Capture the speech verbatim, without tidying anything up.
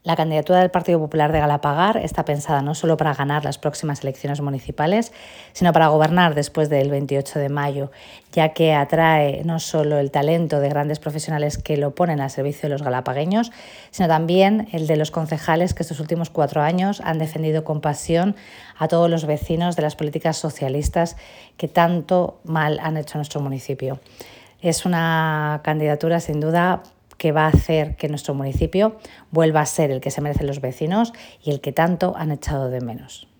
La candidatura del Partido Popular de Galapagar está pensada no solo para ganar las próximas elecciones municipales, sino para gobernar después del veintiocho de mayo, ya que atrae no solo el talento de grandes profesionales que lo ponen al servicio de los galapagueños, sino también el de los concejales que estos últimos cuatro años han defendido con pasión a todos los vecinos de las políticas socialistas que tanto mal han hecho a nuestro municipio. Es una candidatura sin duda que va a hacer que nuestro municipio vuelva a ser el que se merecen los vecinos y el que tanto han echado de menos.